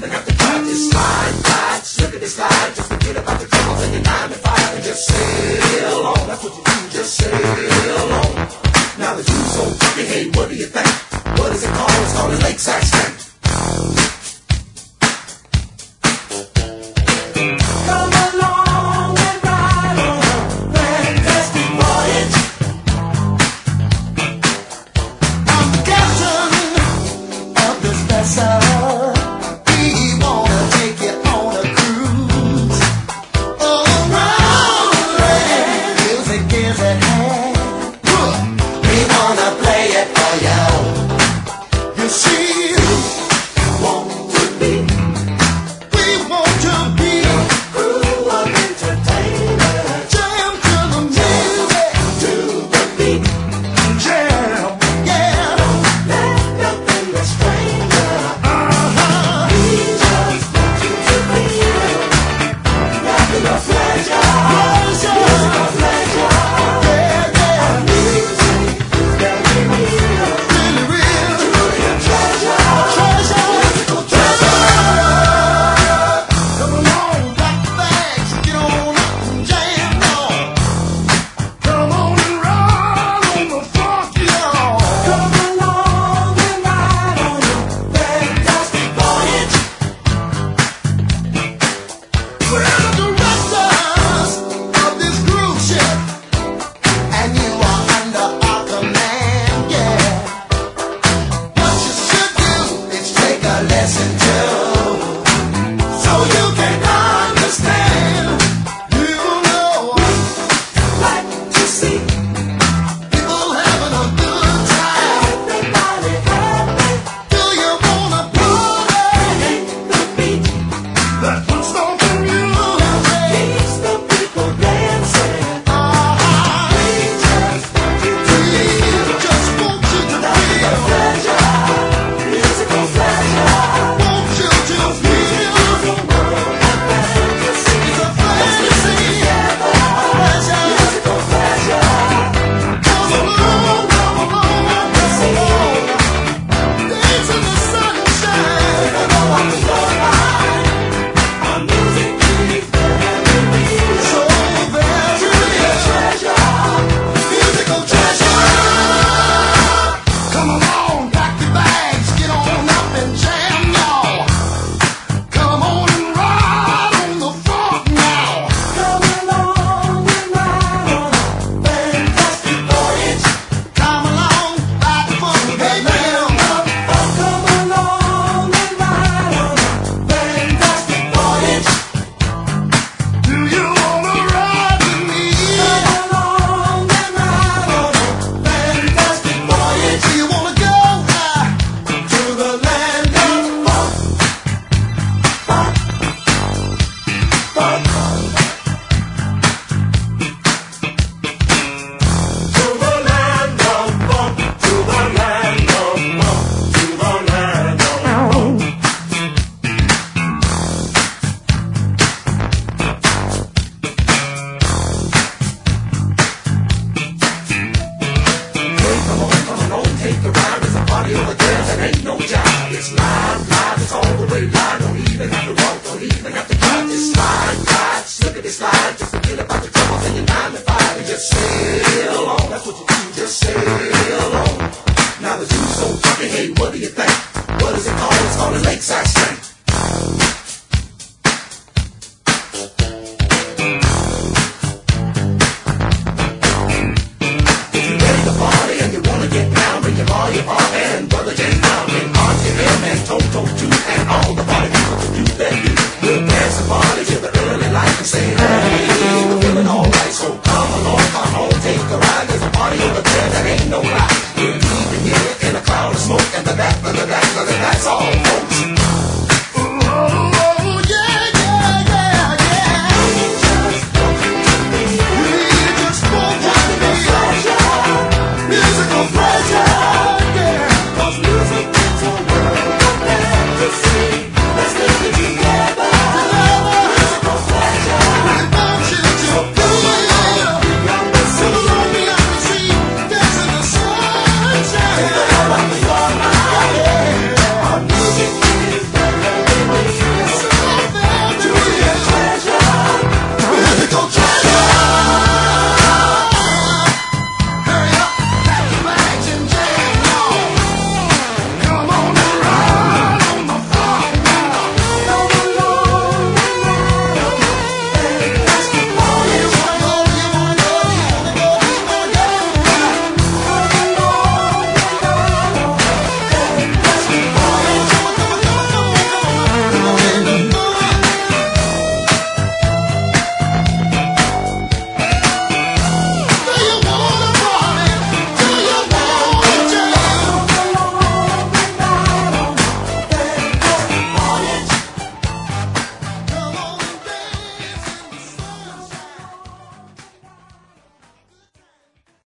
even have to try. Just slide, slide, slip it and slide. Just forget about the troubles and your 9 to 5 and just sail on. That's what you do, just sail on. Now that you're so funky, hey, what do you think? What is it called? It's called a lakeside stank. Come along and ride on a fantastic voyage. I'm the captain of this vessel. We wanna take you on a cruise around the land. Music is at hand. We wanna play it for you. You see, want to be. We want to be a crew of entertainers. Jam to the music, to the beat. Jam, yeah. Don't let nothing restrain you. We just want you to feel nothing but pleasure. Musical pleasure. Yeah, yeah. Our music is very real. Really real. Truly a treasure. Treasure. Musical treasure. Come along, pack the bags, get on up and jam on. Come on and ride on the funky y'all. Come along and ride on your fantastic voyage. We're the directors of this cruise ship, and you are under our command, yeah. What you should do is take a lesson too, so you can understand. You know, like to see people having a good time. Everybody happy. Do you wanna party? The beat that puts stomping music keeps the people dancing. We just want you to feel. Just want you to feel. Pleasure, musical pleasure. Want you to feel. The world of fantasy. It's a fantasy. Pleasure, musical pleasure. Come along, come along, come along. Dance in the sunshine. Take a go on the shoreline. Our music is very real. So very real. Treasure, musical treasure. Come along, pack your bags, get on up and jam, y'all. Come on and ride on the funk now. Come along and ride on a fantastic voyage. Come along, ride the funky baby. Come along and ride on a fantastic voyage. Do you wanna ride with me? Come along and ride on a fantastic voyage. Do you wanna go to the land of funk? Funk, funk. To the land of funk, to the land of funk, to the land of funk. Hey, come on, take the ride. There's a party over there that ain't no job. It's live, live, it's all the way live. Don't even have to walk, don't even have to drive. Just slide, slide, slip it and slide. Just forget about the troubles and your 9 to 5 and just sail on. That's what you do, just sail on. Now that you're so funky, hey, what do you think? What is it called? It's called a lakeside stank.